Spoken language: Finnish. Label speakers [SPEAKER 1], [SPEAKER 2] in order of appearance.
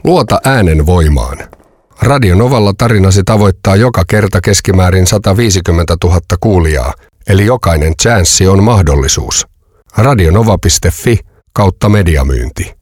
[SPEAKER 1] Luota äänen voimaan. Radio Novalla tarinasi tavoittaa joka kerta keskimäärin 150 000 kuulijaa, eli jokainen chanssi on mahdollisuus. radionova.fi/mediamyynti.